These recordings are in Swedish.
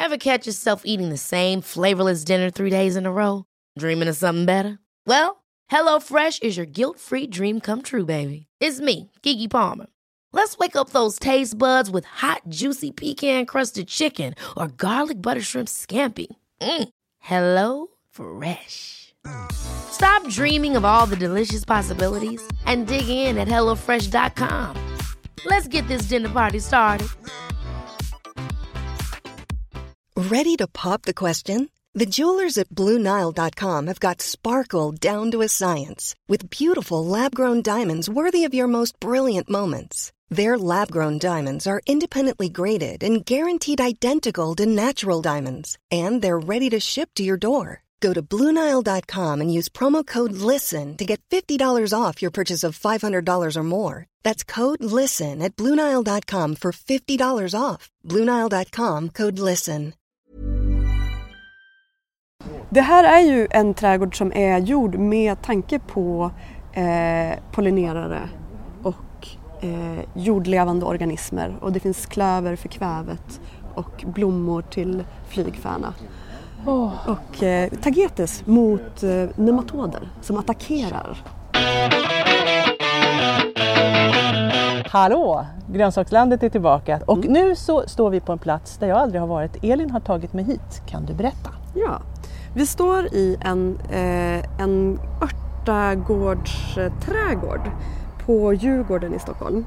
Ever catch yourself eating the same flavorless dinner 3 days in a row? Dreaming of something better? Well, HelloFresh is your guilt-free dream come true, baby. It's me, Keke Palmer. Let's wake up those taste buds with hot, juicy pecan-crusted chicken or garlic butter shrimp scampi. Hello Fresh. Stop dreaming of all the delicious possibilities and dig in at HelloFresh.com. Let's get this dinner party started. Ready to pop the question? The jewelers at BlueNile.com have got sparkle down to a science with beautiful lab-grown diamonds worthy of your most brilliant moments. Their lab-grown diamonds are independently graded and guaranteed identical to natural diamonds, and they're ready to ship to your door. Go to BlueNile.com and use promo code LISTEN to get $50 off your purchase of $500 or more. That's code LISTEN at BlueNile.com for $50 off. BlueNile.com, code LISTEN. Det här är ju en trädgård som är gjord med tanke på pollinerare och jordlevande organismer. Och det finns klöver för kvävet och blommor till flygfärna. Och tagetes mot nematoder som attackerar. Hallå! Grönsakslandet är tillbaka. Och nu så står vi på en plats där jag aldrig har varit. Elin har tagit mig hit. Kan du berätta? Ja, vi står i en örtagårdsträdgård på Djurgården i Stockholm.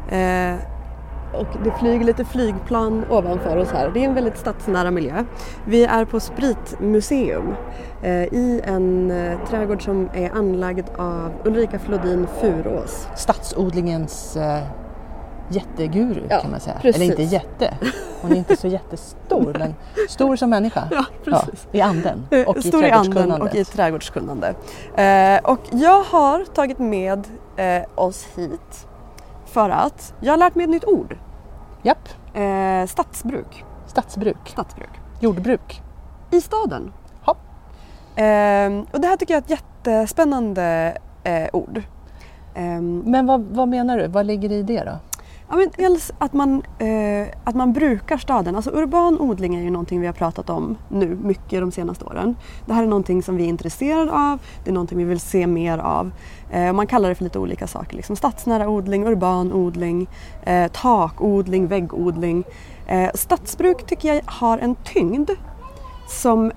Och det flyger lite flygplan ovanför oss här. Det är en väldigt stadsnära miljö. Vi är på Spritmuseum i en trädgård som är anlagd av Ulrika Flodin Furås. Stadsodlingens jätteguru kan man säga. Precis. Eller inte jätte. Hon är inte så jättestor, men stor som människa. Ja, precis. Ja, i anden och stor i i anden trädgårdskunnande. och i trädgårdskunnande. Och jag har tagit med oss hit för att jag har lärt mig ett nytt ord. Japp. Stadsbruk. Stadsbruk. Jordbruk. I staden. Och det här tycker jag är ett jättespännande ord. Men vad menar du? Vad ligger i det då? Ja, men dels att man brukar staden. Alltså urban odling är ju någonting vi har pratat om nu mycket de senaste åren. Det här är någonting som vi är intresserade av. Det är någonting vi vill se mer av. Man kallar det för lite olika saker. Liksom stadsnära odling, urban odling, takodling, väggodling. Stadsbruk tycker jag har en tyngd som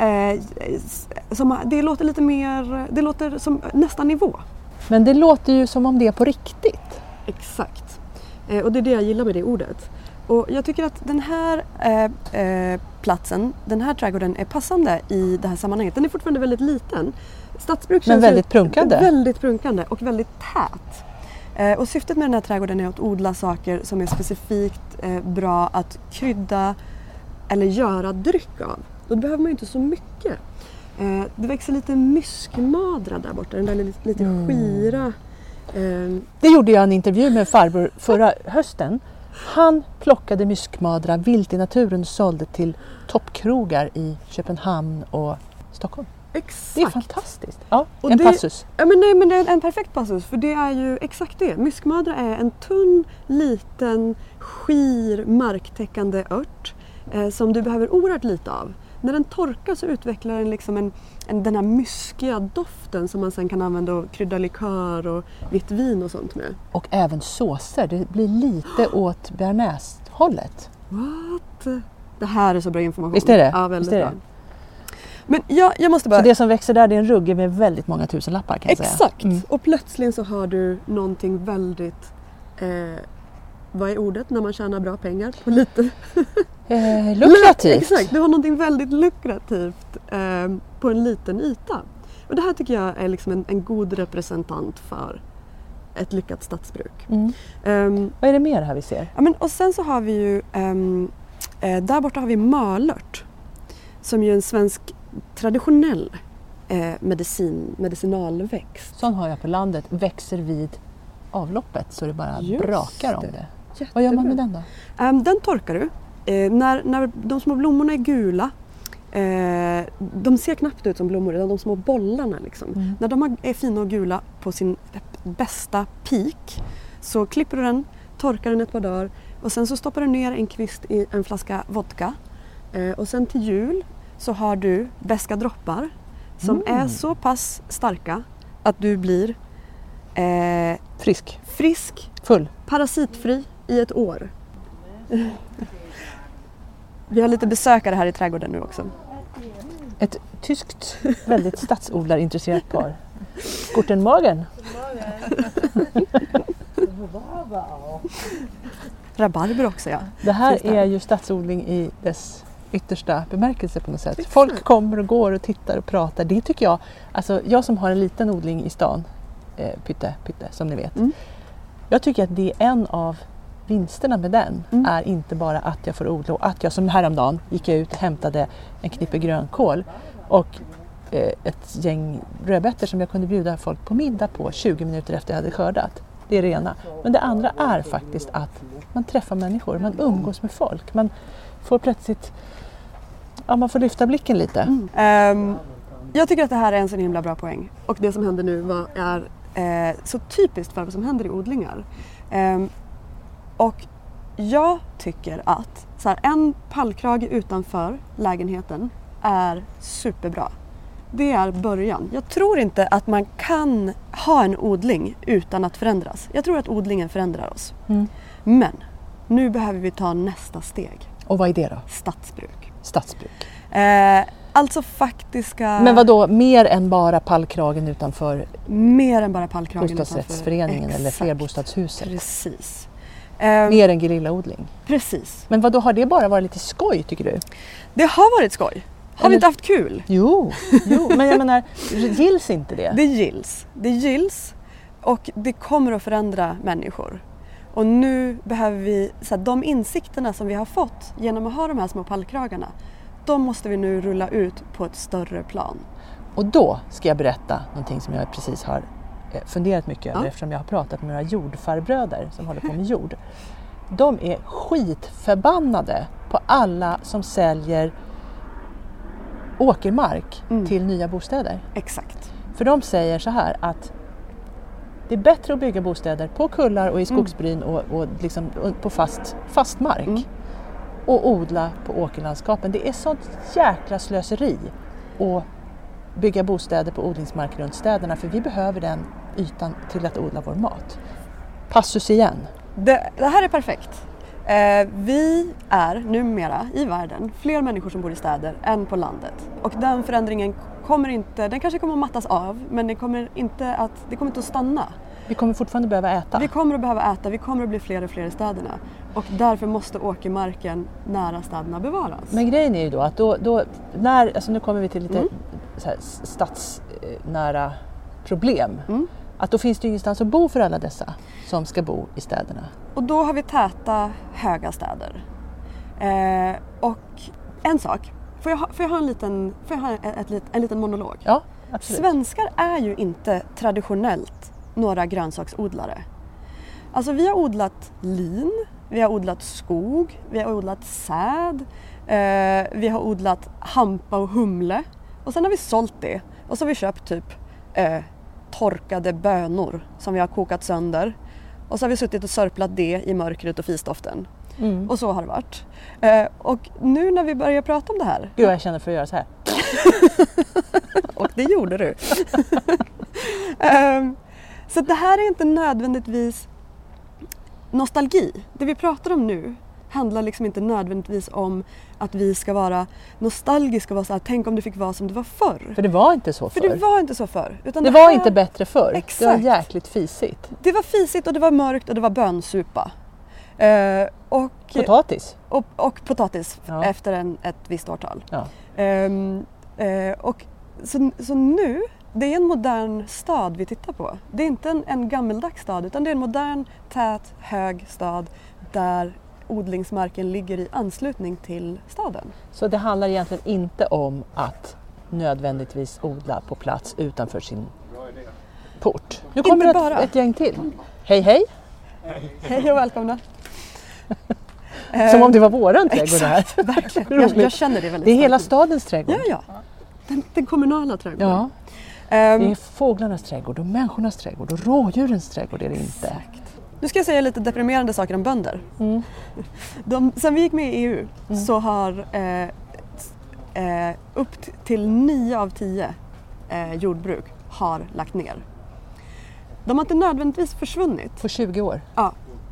det låter lite mer, det låter som nästan nivå. Men det låter ju som om det är på riktigt. Exakt. Och det är det jag gillar med det ordet. Och jag tycker att den här platsen, den här trädgården är passande i det här sammanhanget. Den är fortfarande väldigt liten. Stadsbruk känns väldigt prunkande. Väldigt prunkande och väldigt tät. Och syftet med den här trädgården är att odla saker som är specifikt bra att krydda eller göra dryck av. Då behöver man ju inte så mycket. Det växer lite myskmadra där borta, den där lite skira. Det gjorde jag en intervju med farbror förra hösten. Han plockade myskmadra vilt i naturen och sålde till toppkrogar i Köpenhamn och Stockholm. Exakt. Det är fantastiskt. Ja, och en passus. Ja, men det är en perfekt passus, för det är ju exakt det. Myskmadra är en tunn, liten, skir, marktäckande ört som du behöver oerhört lite av. När den torkar så utvecklar den liksom den här myskiga doften som man sen kan använda och krydda likör och vitt vin och sånt med. Och även såser. Det blir lite åt bearnaise-hållet. What? Det här är så bra information. Visst är det? Ja, väldigt bra. Men jag måste bara... Så det som växer där, det är en rugge med väldigt många tusenlappar kan jag säga. Exakt. Och plötsligt så har du någonting väldigt... vad är ordet när man tjänar bra pengar på lite? Lukrativt. Exakt, du har någonting väldigt lukrativt på en liten yta. Och det här tycker jag är liksom en god representant för ett lyckat stadsbruk. Vad är det mer här vi ser? Ja, men, och sen så har vi ju där borta har vi mölört som ju är en svensk traditionell medicinalväxt. Sån har jag på landet, växer vid avloppet så det bara brakar om det. Jättebra. Vad gör man med den då? Den torkar du. När de små blommorna är gula, de ser knappt ut som blommor, utan de små bollarna liksom. När de är fina och gula på sin bästa peak så klipper du den, torkar den ett par dagar och sen så stoppar du ner en kvist i en flaska vodka Och sen till jul så har du beska droppar som är så pass starka att du blir frisk, full, parasitfri i ett år. Vi har lite besökare här i trädgården nu också. Ett tyskt, väldigt stadsodlarintresserat par. Guten Morgen. Rabarber också, ja. Det här är ju stadsodling i dess yttersta bemärkelse på något sätt. Folk kommer och går och tittar och pratar. Det tycker jag, alltså jag som har en liten odling i stan, pytte som ni vet. Jag tycker att det är en av vinsterna med den är inte bara att jag får odla och att jag som häromdagen gick ut och hämtade en knippe grönkål och ett gäng rödbetor som jag kunde bjuda folk på middag på 20 minuter efter jag hade skördat. Det är rena. Men det andra är faktiskt att man träffar människor, man umgås med folk. Man får plötsligt, man får lyfta blicken lite. Jag tycker att det här är en så himla bra poäng. Och det som händer nu är så typiskt för vad som händer i odlingar. Och jag tycker att en pallkrage utanför lägenheten är superbra. Det är början. Jag tror inte att man kan ha en odling utan att förändras. Jag tror att odlingen förändrar oss. Men nu behöver vi ta nästa steg. Och vad är det då? Stadsbruk. Alltså faktiska... Men vad då? Mer än bara pallkragen utanför? Mer än bara pallkragen bostadsrättsföreningen utanför. Eller flerbostadshuset? Precis. Mer än gerillaodling? Precis. Men vad då, har det bara varit lite skoj tycker du? Det har varit skoj. Har vi inte haft kul? Jo, men jag menar, gills inte det? Det gills och det kommer att förändra människor. Och nu behöver vi, de insikterna som vi har fått genom att ha de här små pallkragarna, de måste vi nu rulla ut på ett större plan. Och då ska jag berätta någonting som jag precis har funderat mycket över eftersom jag har pratat med några jordfarbröder som håller på med jord. De är skitförbannade på alla som säljer åkermark till nya bostäder. Exakt. För de säger så här att det är bättre att bygga bostäder på kullar och i skogsbryn och liksom på fast mark och odla på åkerlandskapen. Det är sånt jäkla slöseri att bygga bostäder på odlingsmark runt städerna för vi behöver den ytan till att odla vår mat. Passus igen. Det här är perfekt. Vi är numera i världen fler människor som bor i städer än på landet. Och den förändringen den kanske kommer att mattas av, men det kommer inte att stanna. Vi kommer fortfarande behöva äta. Vi kommer att bli fler och fler i städerna. Och därför måste åkermarken nära städerna bevaras. Men grejen är ju då att nu kommer vi till lite så här stadsnära problem. Att då finns det ju ingenstans att bo för alla dessa som ska bo i städerna. Och då har vi täta, höga städer. Och en sak, får jag ha en liten monolog? Ja, absolut. Svenskar är ju inte traditionellt några grönsaksodlare. Alltså vi har odlat lin, vi har odlat skog, vi har odlat säd, vi har odlat hampa och humle. Och sen har vi sålt det och så har vi köpt typ torkade bönor som vi har kokat sönder. Och så har vi suttit och sörplat det i mörkret och fisdoften. Och så har det varit. Och nu när vi börjar prata om det här... Gud, jag känner för att göra så här. Och det gjorde du. Så det här är inte nödvändigtvis nostalgi. Det vi pratar om nu handlar liksom inte nödvändigtvis om att vi ska vara nostalgiska och vara så här, tänk om det fick vara som det var förr. För det var inte så förr. Utan det var inte bättre förr. Exakt. Det var jäkligt fisigt. Det var fisigt och det var mörkt och det var bönsupa. Och potatis. Och potatis efter ett visst årtal. Ja. Och så nu, det är en modern stad vi tittar på. Det är inte en gammeldags stad utan det är en modern, tät, hög stad där odlingsmarken ligger i anslutning till staden. Så det handlar egentligen inte om att nödvändigtvis odla på plats utanför sin port. Nu kommer ett gäng till. Hej hej! Hej och välkomna! Som om det var våran trädgård här. Exakt, verkligen. Jag känner det väldigt Det är hela stadens trädgård. Ja. Den kommunala trädgården. Ja. Det är fåglarnas trädgård och människornas trädgård och rådjurens trädgård är det inte. Exakt. Nu ska jag säga lite deprimerande saker om bönder. Sen vi gick med i EU så har upp till 9 av 10 jordbruk har lagt ner. De har inte nödvändigtvis försvunnit. På 20 år? Ja.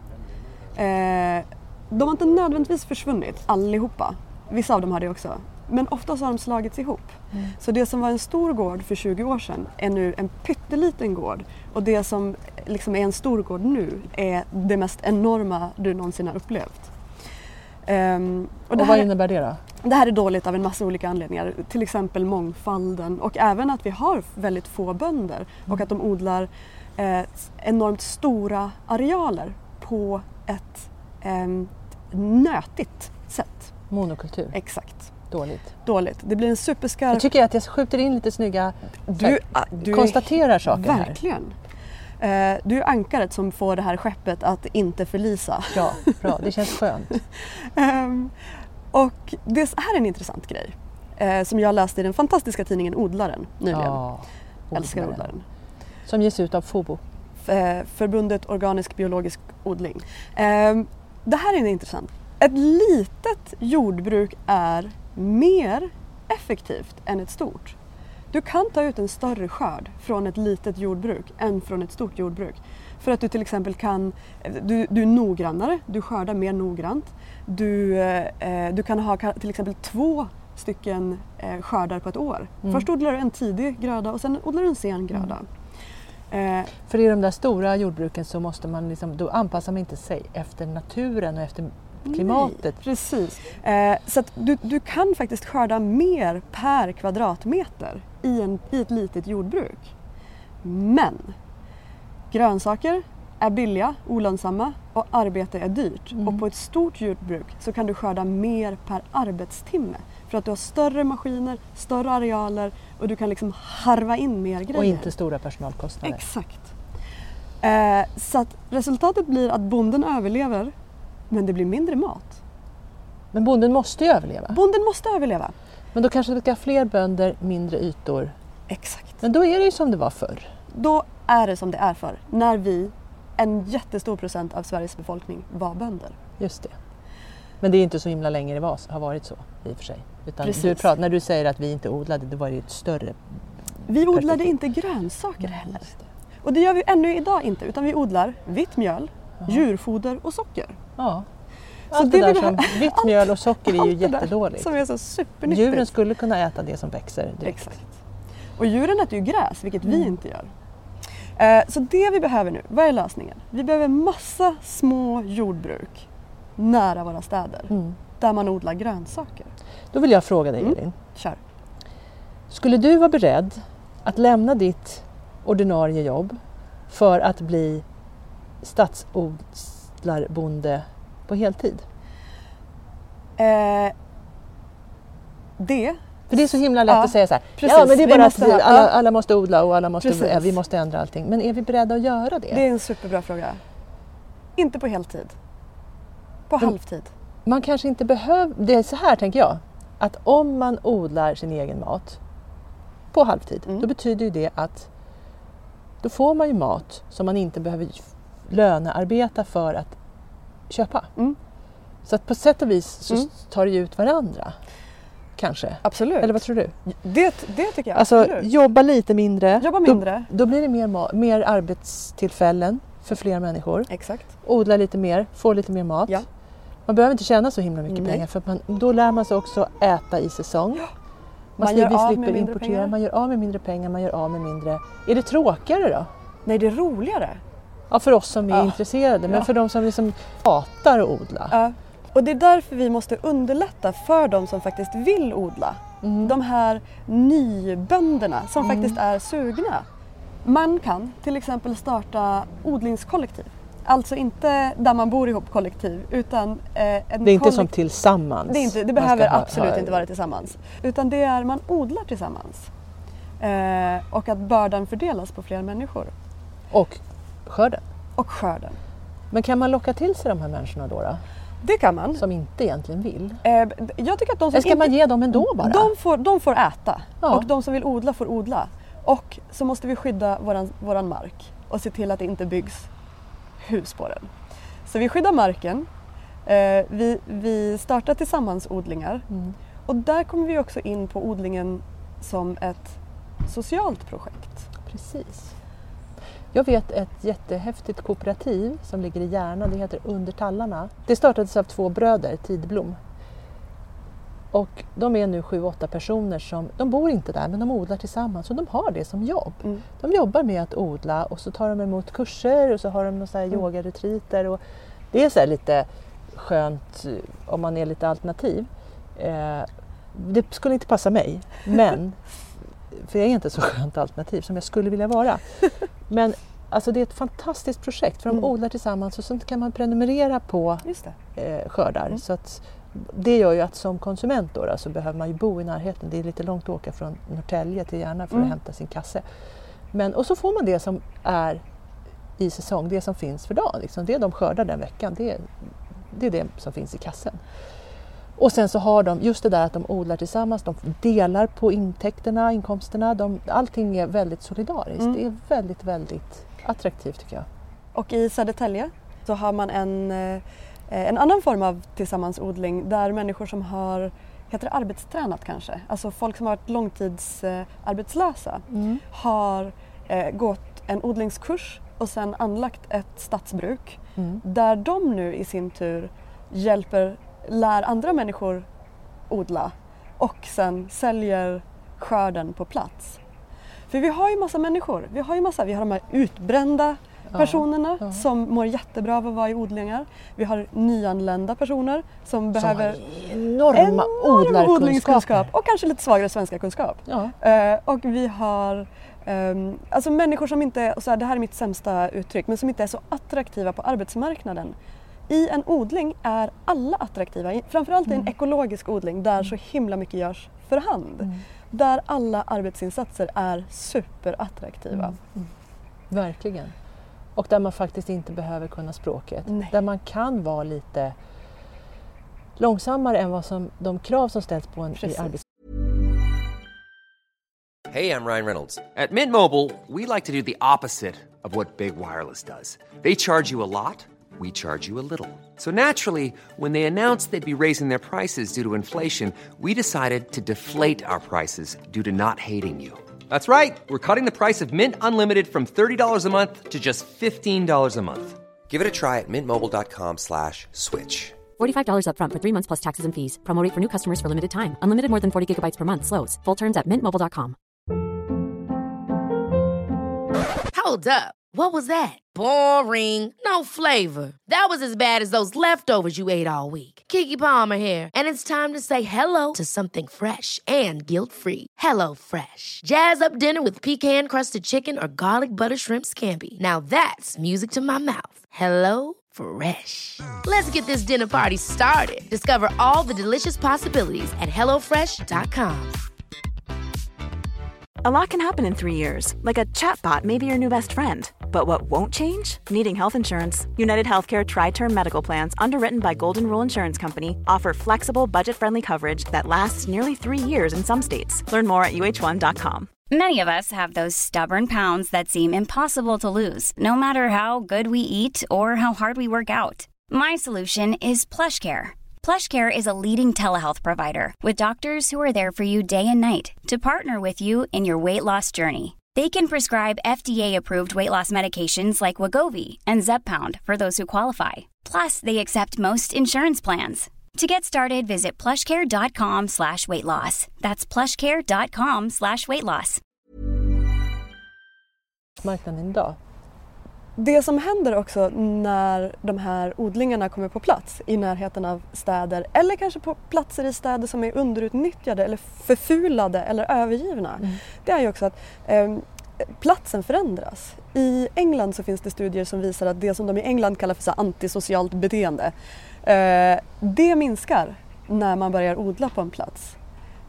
De har inte nödvändigtvis försvunnit allihopa. Vissa av dem har det också. Men oftast har de slagits ihop. Så det som var en stor gård för 20 år sedan är nu en pytteliten gård. Och det som liksom är en stor gård nu är det mest enorma du någonsin har upplevt. Och vad innebär det då? Det här är dåligt av en massa olika anledningar. Till exempel mångfalden och även att vi har väldigt få bönder. Och att de odlar enormt stora arealer på ett nötigt sätt. Monokultur? Exakt. Dåligt. Det blir en superskarp... Jag tycker att jag skjuter in lite snygga... Du konstaterar saker här. Verkligen. Du är ankaret som får det här skeppet att inte förlisa. Bra. Det känns skönt. Och det här är en intressant grej. Som jag läste i den fantastiska tidningen Odlaren nyligen. Ja, Älskar Odlaren. Som ges ut av FOBO. Förbundet Organisk Biologisk Odling. Det här är intressant. Ett litet jordbruk är mer effektivt än ett stort. Du kan ta ut en större skörd från ett litet jordbruk än från ett stort jordbruk. För att du till exempel du är noggrannare, du skördar mer noggrant. Du kan ha till exempel 2 stycken skördar på ett år. Först odlar du en tidig gröda och sen odlar du en sen gröda. För i de där stora jordbruken så måste man då anpassar man inte sig efter naturen och efter klimatet. Nej, precis. Så att du kan faktiskt skörda mer per kvadratmeter i ett litet jordbruk. Men grönsaker är billiga, olönsamma och arbete är dyrt. Och på ett stort jordbruk så kan du skörda mer per arbetstimme. För att du har större maskiner, större arealer och du kan liksom harva in mer grejer. Och inte stora personalkostnader. Exakt. Så att resultatet blir att bonden överlever, men det blir mindre mat. Men bonden måste ju överleva. Bonden måste överleva. Men då kanske det ska fler bönder, mindre ytor. Exakt. Men då är det ju som det var förr. Då är det som det är förr. När en jättestor procent av Sveriges befolkning var bönder. Just det. Men det är inte så himla länge det har varit så i och för sig. Utan när du säger att vi inte odlade, det var ju ett större Vi odlade inte grönsaker heller. Och det gör vi ännu idag inte, utan vi odlar vitt mjöl, djurfoder och socker. Ja. Allt det där som vitt mjöl och socker är ju jättedåligt. Som är så supernyttigt. Djuren skulle kunna äta det som växer direkt. Exakt. Och djuren äter ju gräs, vilket vi inte gör. Så det vi behöver nu, vad är lösningen? Vi behöver massa små jordbruk nära våra städer. Där man odlar grönsaker. Då vill jag fråga dig, Elin. Kör. Skulle du vara beredd att lämna ditt ordinarie jobb för att bli stadsodlarbonde på heltid? För det är så himla lätt att säga så här. Precis, men det är bara att alla måste odla och vi måste ändra allting. Men är vi beredda att göra det? Det är en superbra fråga. Inte på heltid. På halvtid. Man kanske inte behöver... Det är så här tänker jag. Att om man odlar sin egen mat på halvtid. Då betyder ju det att då får man ju mat som man inte behöver lönearbeta för att köpa. Så att på sätt och vis så tar det ut varandra. Kanske. Absolut. Eller vad tror du? Det tycker jag. Alltså absolut. jobba lite mindre. Då blir det mer arbetstillfällen för fler människor. Exakt. Odla lite mer, få lite mer mat. Ja. Man behöver inte tjäna så himla mycket pengar för att då lär man sig också äta i säsong. Ja. Vi slipper importera, man gör av med mindre pengar, man gör av med mindre. Är det tråkigare då? Nej, det är roligare. Ja, för oss som är intresserade, men för de som liksom hatar att odla. Ja. Och det är därför vi måste underlätta för de som faktiskt vill odla. De här nybönderna som faktiskt är sugna. Man kan till exempel starta odlingskollektiv. Alltså inte där man bor ihop kollektiv utan det är inte som tillsammans. Det behöver absolut inte vara tillsammans. Utan det är man odlar tillsammans. Och att bördan fördelas på fler människor. Och skörden. Men kan man locka till sig de här människorna då? Det kan man. Som inte egentligen vill. Jag tycker att de som ska man ge dem ändå bara? De får äta. Ja. Och de som vill odla får odla. Och så måste vi skydda våran mark. Och se till att det inte byggs hus på den. Så vi skyddar marken, vi startar tillsammansodlingar och där kommer vi också in på odlingen som ett socialt projekt. Precis. Jag vet ett jättehäftigt kooperativ som ligger i Järna, det heter Under tallarna. Det startades av 2 bröder, Tidblom. Och de är nu 7-8 personer de bor inte där men de odlar tillsammans och de har det som jobb. De jobbar med att odla och så tar de emot kurser och så har de så här yogaretriter och det är så här lite skönt om man är lite alternativ. Det skulle inte passa mig, men för jag är inte så skönt alternativ som jag skulle vilja vara. Men alltså det är ett fantastiskt projekt för de odlar tillsammans och så kan man prenumerera på skördar. Så att det gör ju att som konsument då så behöver man ju bo i närheten. Det är lite långt att åka från Norrtälje till Järna för att hämta sin kasse. Och så får man det som är i säsong, det som finns för dagen. Liksom. Det de skördar den veckan, det är det som finns i kassen. Och sen så har de just det där att de odlar tillsammans, de delar på inkomsterna. Allting är väldigt solidariskt. Det är väldigt, väldigt attraktivt tycker jag. Och i Södertälje så har man en annan form av tillsammansodling där människor som har, heter det arbetstränat kanske, alltså folk som har varit långtidsarbetslösa har gått en odlingskurs och sen anlagt ett stadsbruk där de nu i sin tur lär andra människor odla och sen säljer skörden på plats. För vi har ju massa människor, vi har de här utbrända personerna som mår jättebra av att vara i odlingar. Vi har nyanlända personer som behöver enorma odlingskunskap och kanske lite svagare svenska kunskap. Och vi har alltså människor som inte är, det här är mitt sämsta uttryck, men som inte är så attraktiva på arbetsmarknaden. I en odling är alla attraktiva, framförallt i en ekologisk odling där så himla mycket görs för hand. Där alla arbetsinsatser är superattraktiva. Verkligen. Och där man faktiskt inte behöver kunna språket. Nej. Där man kan vara lite långsammare än de krav som ställs på en i arbetslivet. Hey, I'm Ryan Reynolds. At Mint Mobile, we like to do the opposite of what Big Wireless does. They charge you a lot, we charge you a little. So naturally, when they announced they'd be raising their prices due to inflation, we decided to deflate our prices due to not hating you. That's right. We're cutting the price of Mint Unlimited from $30 a month to just $15 a month. Give it a try at mintmobile.com/switch. $45 up front for 3 months plus taxes and fees. Promo rate for new customers for limited time. Unlimited more than 40 gigabytes per month. Slows full terms at mintmobile.com. Hold up. What was that? Boring. No flavor. That was as bad as those leftovers you ate all week. Keke Palmer here, and it's time to say hello to something fresh and guilt-free. Hello Fresh. Jazz up dinner with pecan-crusted chicken or garlic butter shrimp scampi. Now that's music to my mouth. Hello Fresh. Let's get this dinner party started. Discover all the delicious possibilities at hellofresh.com. A lot can happen in 3 years, like a chatbot may be your new best friend. But what won't change? Needing health insurance. United Healthcare Tri-Term Medical Plans, underwritten by Golden Rule Insurance Company, offer flexible, budget-friendly coverage that lasts nearly 3 years in some states. Learn more at uh1.com. Many of us have those stubborn pounds that seem impossible to lose, no matter how good we eat or how hard we work out. My solution is PlushCare. PlushCare is a leading telehealth provider with doctors who are there for you day and night to partner with you in your weight loss journey. They can prescribe FDA-approved weight loss medications like Wegovy and Zepbound for those who qualify. Plus, they accept most insurance plans. To get started, visit plushcare.com/weightloss. That's plushcare.com/weightloss. Marknaden idag. Det som händer också när de här odlingarna kommer på plats i närheten av städer eller kanske på platser i städer som är underutnyttjade eller förfulade eller övergivna, det är ju också att platsen förändras. I England så finns det studier som visar att det som de i England kallar för så antisocialt beteende, det minskar när man börjar odla på en plats.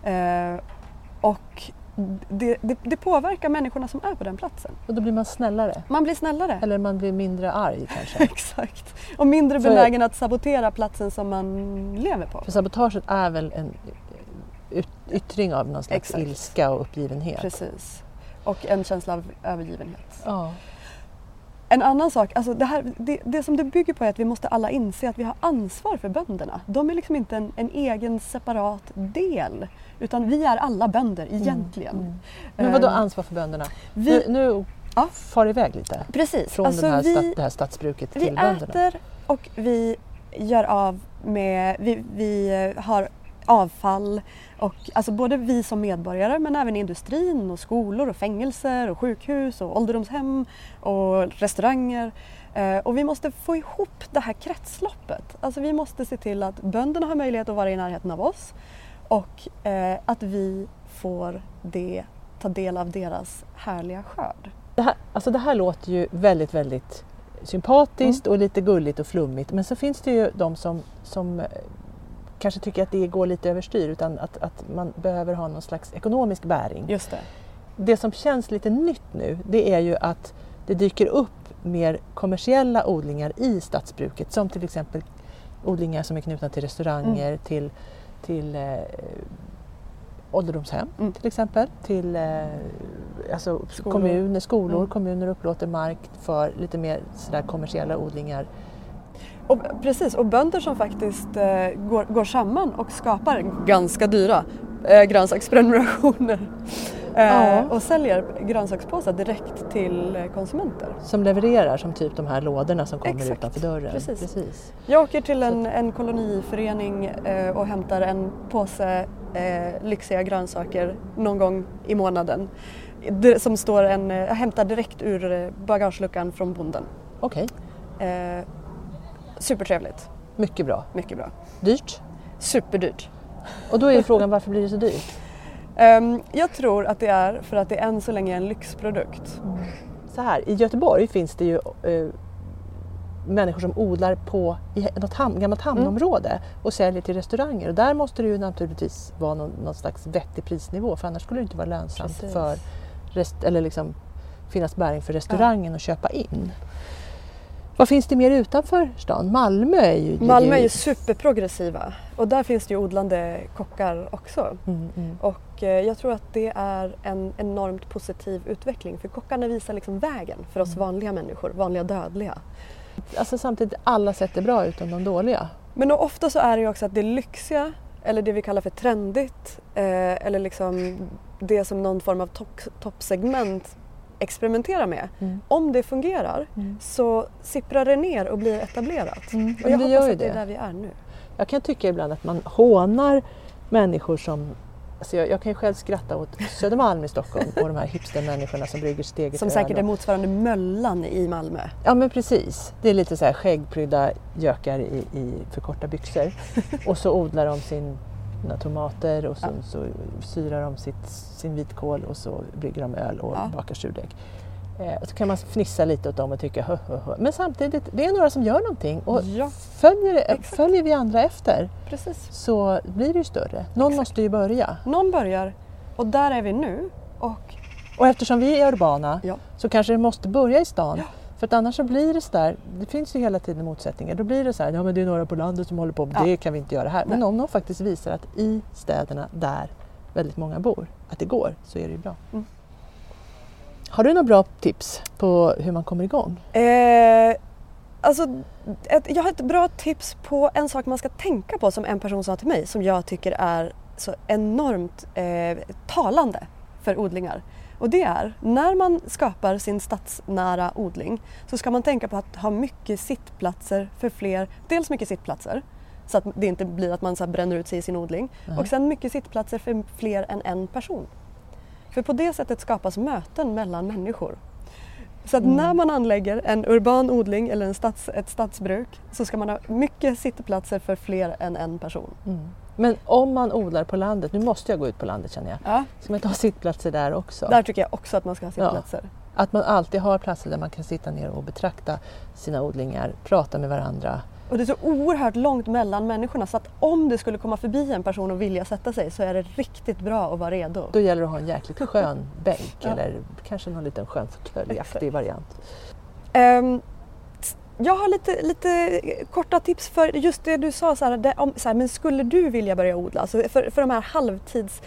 Och det påverkar människorna som är på den platsen. Och då blir man snällare. Man blir snällare. Eller man blir mindre arg kanske. Exakt. Och mindre benägen att sabotera platsen som man lever på. För sabotaget är väl en yttring av någon slags ilska och uppgivenhet. Precis. Och en känsla av övergivenhet. Ja. En annan sak, alltså det som det bygger på är att vi måste alla inse att vi har ansvar för bönderna. De är liksom inte en egen separat del, utan vi är alla bönder egentligen. Men vad då ansvar för bönderna? Nu far iväg lite. Precis. Från alltså det här stadsbruket till bönderna. Vi äter och vi gör av med, vi har avfall, och alltså både vi som medborgare men även industrin och skolor och fängelser och sjukhus och ålderdomshem och restauranger. Och vi måste få ihop det här kretsloppet. Alltså vi måste se till att bönderna har möjlighet att vara i närheten av oss och att vi får ta del av deras härliga skörd. Det här låter ju väldigt, väldigt sympatiskt och lite gulligt och flummigt, men så finns det ju de som kanske tycker att det går lite överstyr, utan att man behöver ha någon slags ekonomisk bäring. Just det. Det som känns lite nytt nu, det är ju att det dyker upp mer kommersiella odlingar i stadsbruket, som till exempel odlingar som är knutna till restauranger, till ålderdomshem till exempel, till alltså kommuner upplåter mark för lite mer sådär kommersiella odlingar. Och precis, och bönder som faktiskt går samman och skapar ganska dyra grönsaksprenumerationer och säljer grönsakspåsar direkt till konsumenter. Som levererar, som typ de här lådorna som kommer utanför dörren. Precis. Jag åker till en koloniförening och hämtar en påse lyxiga grönsaker någon gång i månaden. Som står jag hämtar direkt ur bagageluckan från bonden. Okej. Supertrevligt. Mycket bra. Mycket bra. Dyrt? Superdyrt. Och då är frågan, varför blir det så dyrt? Jag tror att det är för att det än så länge är en lyxprodukt. Så här, i Göteborg finns det ju människor som odlar i något gammalt hamnområde och säljer till restauranger. Och där måste det ju naturligtvis vara någon slags vettig prisnivå, för annars skulle det inte vara lönsamt eller liksom finnas bäring för restaurangen att köpa in. Vad finns det mer utanför stan? Malmö är ju superprogressiva, och där finns det ju odlande kockar också. Och jag tror att det är en enormt positiv utveckling, för kockarna visar liksom vägen för oss vanliga människor, vanliga dödliga. Alltså samtidigt, alla sätt är bra utom de dåliga. Men ofta så är det ju också att det lyxiga, eller det vi kallar för trendigt, eller liksom det som någon form av toppsegment experimentera med. Om det fungerar så sipprar det ner och blir etablerat. Och jag hoppas att det är där vi är nu. Jag kan tycka ibland att man hånar människor som... Alltså jag kan ju själv skratta åt Södermalm i Stockholm och de här hipstermänniskorna som brygger steget. Som säkert är motsvarande Möllan i Malmö. Ja, men precis. Det är lite så här skäggprydda gökar i för korta byxor. Och så odlar de sina tomater och så syrar de sin vitkål och så brygger de öl och bakar surdeg. Så kan man fnissa lite åt dem och tycka Men samtidigt, det är några som gör någonting och följer vi andra efter, så blir det ju större. Någon måste ju börja. Någon börjar, och där är vi nu. Och eftersom vi är urbana så kanske det måste börja i stan. För att annars så blir det så där, det finns ju hela tiden motsättningar. Då blir det så här, men det är några på landet som håller på, det kan vi inte göra här. Men om någon faktiskt visar att i städerna där väldigt många bor, att det går, så är det ju bra. Har du några bra tips på hur man kommer igång? Jag har ett bra tips på en sak man ska tänka på, som en person sa till mig, som jag tycker är så enormt talande för odlingar. Och det är, när man skapar sin stadsnära odling så ska man tänka på att ha mycket sittplatser för fler, dels mycket sittplatser så att det inte blir att man så här bränner ut sig i sin odling, och sen mycket sittplatser för fler än en person. För på det sättet skapas möten mellan människor. Så att när man anlägger en urban odling eller ett stadsbruk så ska man ha mycket sittplatser för fler än en person. Men om man odlar på landet, nu måste jag gå ut på landet känner jag, ska man ta sittplatser där också? Där tycker jag också att man ska ha sittplatser. Att man alltid har platser där man kan sitta ner och betrakta sina odlingar, prata med varandra. Och det är så oerhört långt mellan människorna, så att om det skulle komma förbi en person och vilja sätta sig så är det riktigt bra att vara redo. Då gäller det att ha en jäkligt skön bänk eller kanske någon liten skön fåtöljaktig variant. Jag har lite korta tips för just det du sa, men skulle du vilja börja odla? Alltså för de här halvtids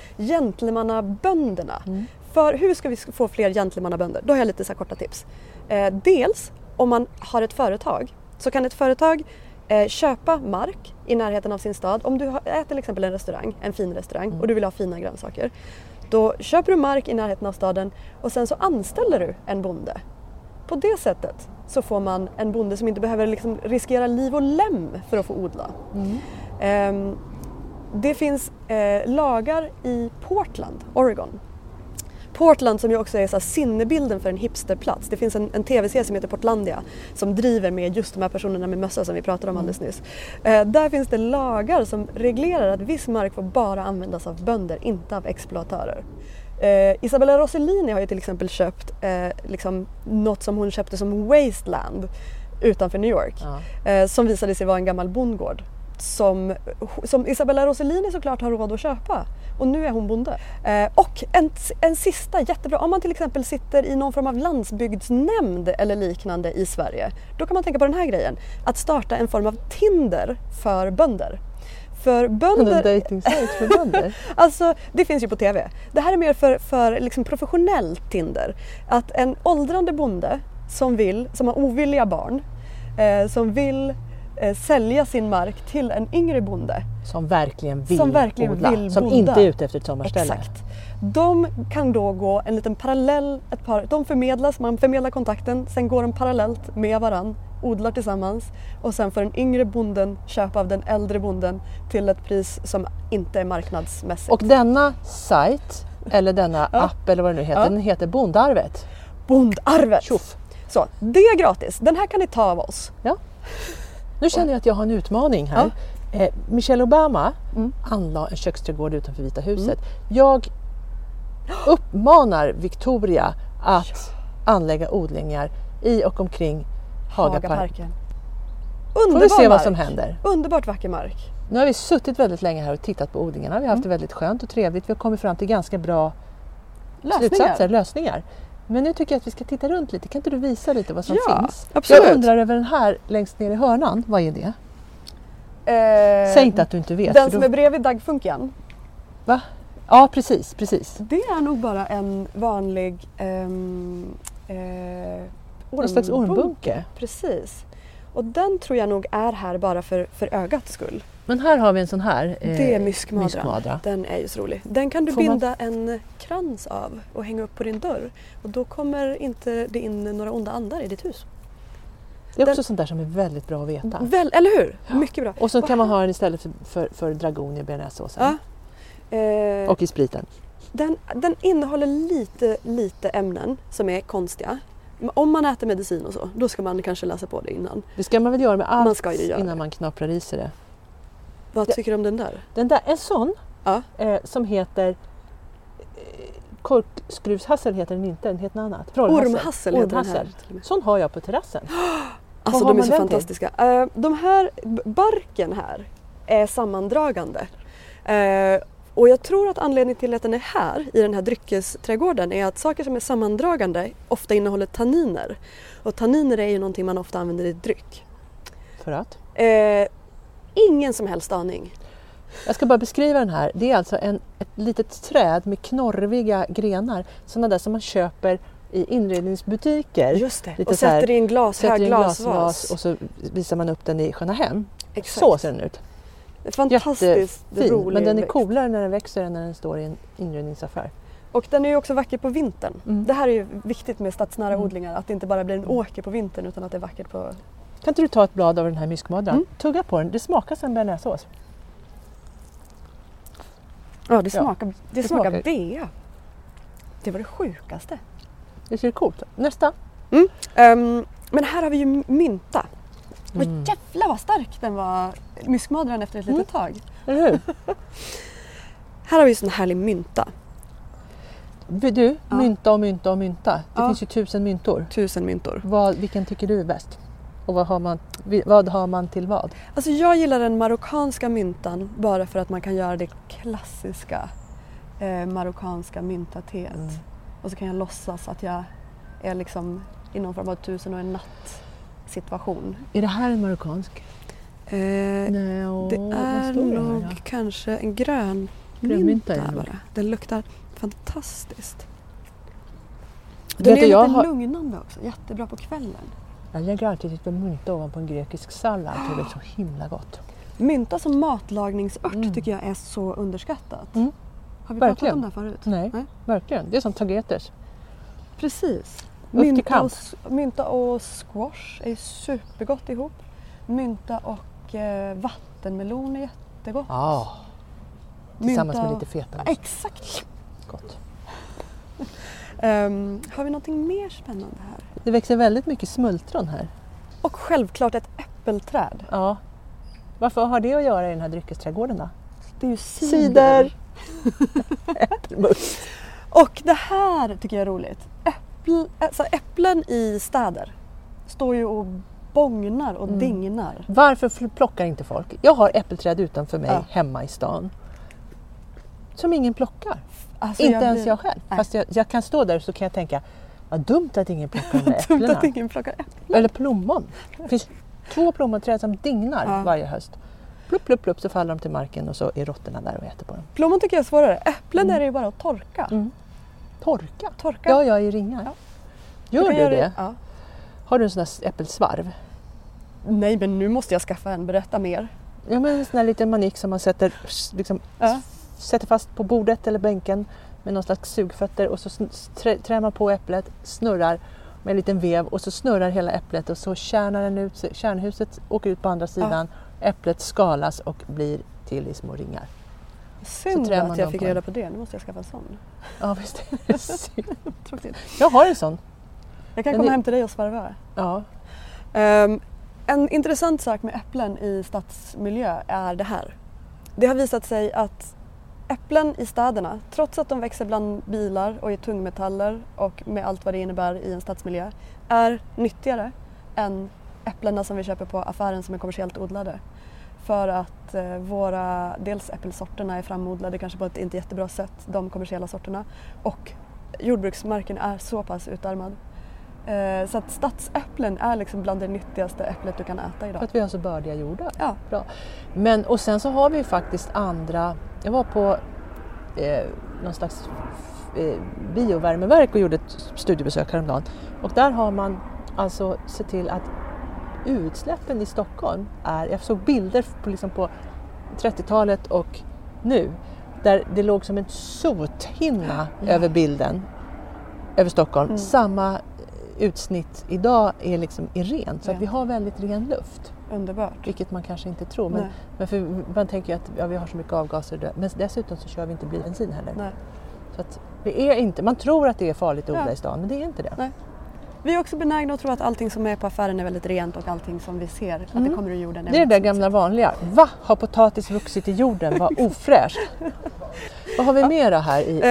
gentlemannabönderna. För hur ska vi få fler gentlemannabönder? Då har jag lite så här korta tips. Dels, om man har ett företag, så kan ett företag köpa mark i närheten av sin stad. Om du äter till exempel en fin restaurang och du vill ha fina grönsaker. Då köper du mark i närheten av staden och sen så anställer du en bonde. På det sättet så får man en bonde som inte behöver liksom riskera liv och lem för att få odla. Det finns lagar i Portland, Oregon. Portland som ju också är så här sinnebilden för en hipsterplats. Det finns en tv-serie som heter Portlandia som driver med just de här personerna med mössa som vi pratade om alldeles nyss. Där finns det lagar som reglerar att viss mark får bara användas av bönder, inte av exploatörer. Isabella Rossellini har ju till exempel köpt liksom något som hon köpte som wasteland utanför New York. Som visade sig vara en gammal bondgård. Som Isabella Rossellini såklart har råd att köpa. Och nu är hon bonde. Och en sista jättebra, om man till exempel sitter i någon form av landsbygdsnämnd eller liknande i Sverige. Då kan man tänka på den här grejen. Att starta en form av Tinder för bönder. För bönder... En dejtingsajt för bönder? Alltså, det finns ju på tv. Det här är mer för liksom professionellt Tinder. Att en åldrande bonde som har ovilliga barn, som vill sälja sin mark till en yngre bonde. Som verkligen vill odla. Som inte är ute efter ett sommarställe. Exakt. De kan då gå en liten parallell, man förmedlar kontakten, sen går de parallellt med varann, odlar tillsammans och sen får den yngre bonden köpa av den äldre bonden till ett pris som inte är marknadsmässigt. Och denna sajt, eller denna app eller vad det nu heter, den heter Bondarvet. Bondarvet! Tjoff. Så, det är gratis. Den här kan ni ta av oss. Ja. Nu känner jag att jag har en utmaning här. Michelle Obama anlade en köksträdgård utanför Vita huset. Jag uppmanar Victoria att anlägga odlingar i och omkring Hagaparken. Får vi se vad som händer. Underbart vacker mark. Nu har vi suttit väldigt länge här och tittat på odlingarna. Vi har haft det väldigt skönt och trevligt. Vi har kommit fram till ganska bra lösningar. Men nu tycker jag att vi ska titta runt lite. Kan inte du visa lite vad som finns? Absolut. Jag undrar över den här längst ner i hörnan. Vad är det? Säg inte att du inte vet. Den som är bredvid Dagfunkian. Va? Ja, precis. Det är nog bara en vanlig en slags ormbunke. Precis. Och den tror jag nog är här bara för ögats skull. Men här har vi en sån här det är myskmadra. Den är ju så rolig. Den kan du binda en krans av och hänga upp på din dörr. Och då kommer inte det in några onda andar i ditt hus. Det är också sånt där som är väldigt bra att veta. Eller hur? Ja. Mycket bra. Och så kan man ha den istället för dragon i bearnaisesåsen. Och i spriten. Den innehåller lite ämnen som är konstiga. Om man äter medicin och så, då ska man kanske läsa på det innan. Det ska man väl göra med allt innan man knaprar i sig det. Vad tycker du om den där? Den där är sån som heter korkskruvshassel heter den inte, den heter något annat. Ormhassel heter den här. Sån har jag på terrassen. Alltså de är så fantastiska. De här, barken här är sammandragande. Och jag tror att anledningen till att den är här i den här dryckesträdgården är att saker som är sammandragande ofta innehåller tanniner. Och tanniner är ju någonting man ofta använder i dryck. För att? Ingen som helst aning. Jag ska bara beskriva den här. Det är alltså ett litet träd med knorriga grenar. Sådana där som man köper i inredningsbutiker. Just det, och sätter i en glasvas. Och så visar man upp den i Sköna Hem. Exakt. Så ser den ut. Fantastiskt rolig. Men den är coolare när den växer än när den står i en inredningsaffär. Och den är ju också vacker på vintern. Det här är ju viktigt med stadsnära odlingar. Att det inte bara blir en åker på vintern utan att det är vackert på... Kan inte du ta ett blad av den här myskmadran? Tugga på den. Det smakar som bearnaisesås. Ja, det smakar bea. Det var det sjukaste. Det ser coolt. Nästa. Men här har vi ju mynta. Och jävlar vad stark den var, myskmadran efter ett litet tag. Eller hur? Här har vi ju sån härlig mynta. Du, mynta. Det finns ju 1000 myntor. 1000 myntor. Vilken tycker du är bäst? Och vad har man till vad? Alltså jag gillar den marockanska myntan bara för att man kan göra det klassiska marockanska myntateet. Och så kan jag låtsas att jag är liksom i någon form av 1001 natt situation. Är det här en marockansk? Det är nog kanske en grön mynta bara. Den luktar fantastiskt. Den är lite lugnande också. Jättebra på kvällen. Jag lägger alltid lite mynta ovanpå en grekisk sallad. Det är väl så himla gott. Mynta som matlagningsört tycker jag är så underskattat. Har vi Verkligen. pratat om det förut? Nej, verkligen. Det är som tageters. Precis. till kamp. Mynta och squash är supergott ihop. Mynta och vattenmelon är jättegott. Ja, tillsammans med lite fetaost. Exakt. Gott. Har vi någonting mer spännande här? Det växer väldigt mycket smultron här. Och självklart ett äppelträd. Ja. Varför har det att göra i den här dryckesträdgården då? Det är ju cider. Äppelmust. Och det här tycker jag är roligt. Äpplen i städer står ju och bångnar och dignar. Varför plockar inte folk? Jag har äppelträd utanför mig hemma i stan. Som ingen plockar. Alltså inte ens jag själv. Nej. Fast jag kan stå där och så kan jag tänka, vad dumt att ingen plockar de där äpplena. Dumt att ingen plockar äpplen. Eller plommon. Det finns 2 plommonträd som dignar varje höst. Plupp, plupp, plupp så faller de till marken och så är råttorna där och äter på dem. Plommon tycker jag är svårare. Äpplen är det ju bara att torka. Torka? Ja, jag i ringar. Ja. Gör du det? Ja. Har du en sån här äppelsvarv? Nej, men nu måste jag skaffa en. Berätta mer. Ja, men en sån här liten manik som man sätter, liksom, sätter fast på bordet eller bänken med någon slags sugfötter och så trär man på äpplet, snurrar med en liten vev och så snurrar hela äpplet och så kärnar den ut, kärnhuset åker ut på andra sidan, äpplet skalas och blir till i små ringar. Synd att jag fick reda på det, nu måste jag skaffa en sån. Ja, visst är det synd. Jag har en sån. Jag kan komma hem till dig och svarva. Ja. En intressant sak med äpplen i stadsmiljö är det här. Det har visat sig att äpplen i städerna, trots att de växer bland bilar och i tungmetaller och med allt vad det innebär i en stadsmiljö, är nyttigare än äpplena som vi köper på affären som är kommersiellt odlade. För att dels äppelsorterna är framodlade kanske på ett inte jättebra sätt, de kommersiella sorterna, och jordbruksmarken är så pass utarmad. Så att stadsäpplen är liksom bland det nyttigaste äpplet du kan äta idag. För att vi har så bördiga jordar. Ja. Bra. Men, och sen så har vi faktiskt andra, jag var på någon slags biovärmeverk och gjorde ett studiebesök häromdagen. Och där har man alltså sett till att utsläppen i Stockholm jag såg bilder på 30-talet och nu, där det låg som en sothinna över bilden, över Stockholm. Samma utsnitt idag är liksom rent, så att vi har väldigt ren luft. Underbart. Vilket man kanske inte tror, men för man tänker att vi har så mycket avgaser där. Men dessutom så kör vi inte bensin heller. Nej. Så att det är inte, man tror att det är farligt att odla i stan, men det är inte det. Nej. Vi är också benägna att tro att allting som är på affären är väldigt rent och allting som vi ser, att det kommer ur jorden. Det är det där gamla vanliga. Har potatis vuxit i jorden? Vad ofräscht. Vad har vi mer här i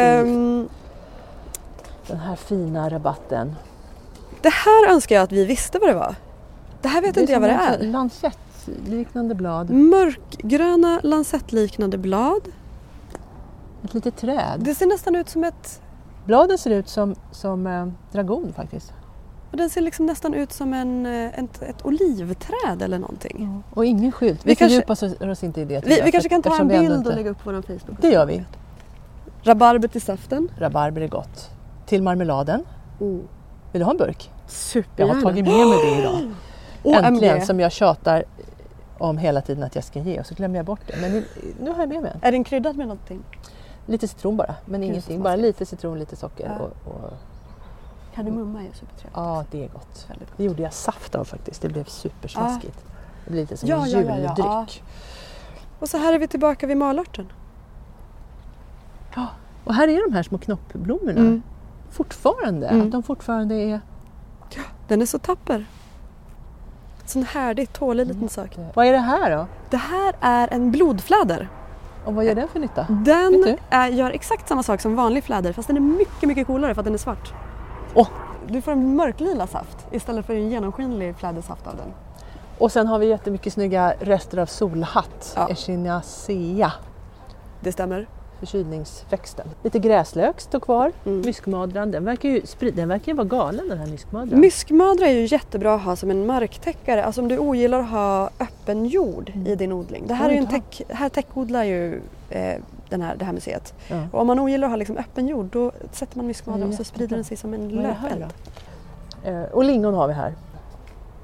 den här fina rabatten? Det här önskar jag att vi visste vad det var. Det här vet inte jag vad det är. Lansettliknande blad. Mörkgröna lansettliknande blad. Ett litet träd. Det ser nästan ut som ett... Bladen ser ut som dragon faktiskt. Och den ser liksom nästan ut som ett olivträd eller någonting. Och ingen skylt. Vi fördjupar oss inte i det. Vi kanske kan ta en bild och lägga upp på vår Facebook. Det gör vi. Rabarber till saften. Rabarber är gott. Till marmeladen. Vill du ha en burk? Supergärna. Jag har tagit med mig det idag. Äntligen, som jag tjatar om hela tiden att jag ska ge, och så glömmer jag bort det. Men nu har jag med mig en. Är den kryddad med någonting? Lite citron bara, men ingenting. Bara lite citron, lite socker. Och kardemumma är supertrevligt. Ja, det är gott. Det gjorde jag saft av faktiskt. Det blev supersmaskigt. Det blir lite som en juldryck. Ja. Och så här är vi tillbaka vid malörten. Ja, och här är de här små knoppblommorna. Fortfarande. Att de fortfarande är... Ja, den är så tapper. Sån härlig, tålig liten sak. Vad är det här då? Det här är en blodfläder. Och vad gör den för nytta? Den gör exakt samma sak som vanlig fläder, fast den är mycket, mycket coolare för att den är svart. Du får en mörklila saft istället för en genomskinlig flädersaft av den. Och sen har vi jättemycket snygga rester av solhatt. Echinacea. Det stämmer. Förkylningsväxten. Lite gräslök står kvar. Myskmadran, den verkar ju vara galen, den här myskmadran. Myskmadra är ju jättebra att ha som en marktäckare. Alltså om du ogillar att ha öppen jord i din odling. Det här är ju här täckodlar ju det här museet. Ja. Och om man ogillar att ha liksom öppen jord, då sätter man myskmadra och så sprider den sig som en löpeld. Och lingon har vi här.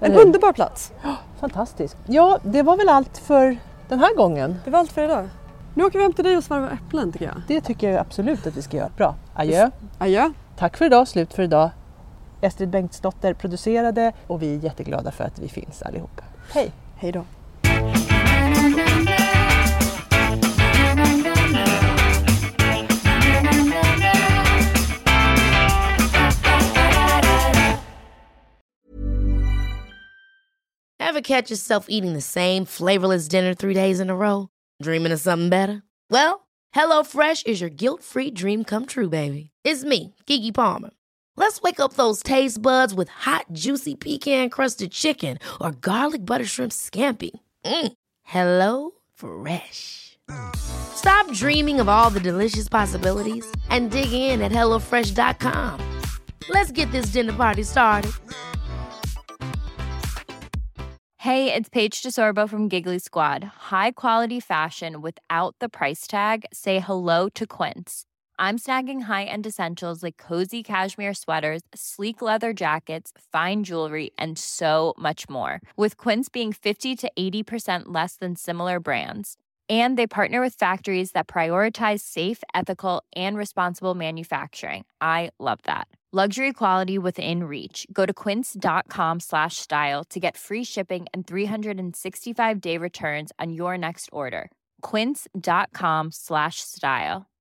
En underbar plats. Fantastiskt. Ja, det var väl allt för den här gången. Det var allt för idag. Nu åker vi hem till dig och svarvar äpplen tycker jag. Det tycker jag absolut att vi ska göra. Bra. Adjö. Adjö. Tack för idag. Slut för idag. Estrid Bengtsdotter producerade och vi är jätteglada för att vi finns allihop. Hej. Hej då. Ever catch yourself eating the same flavorless dinner 3 days in a row? Dreaming of something better? Well, HelloFresh is your guilt-free dream come true, baby. It's me, Keke Palmer. Let's wake up those taste buds with hot, juicy pecan-crusted chicken or garlic butter shrimp scampi. Hello Fresh. Stop dreaming of all the delicious possibilities and dig in at HelloFresh.com. Let's get this dinner party started. Hey, it's Paige DeSorbo from Giggly Squad. High quality fashion without the price tag. Say hello to Quince. I'm snagging high-end essentials like cozy cashmere sweaters, sleek leather jackets, fine jewelry, and so much more. With Quince being 50 to 80% less than similar brands. And they partner with factories that prioritize safe, ethical, and responsible manufacturing. I love that. Luxury quality within reach. Go to quince.com/style to get free shipping and 365-day returns on your next order. Quince.com/style.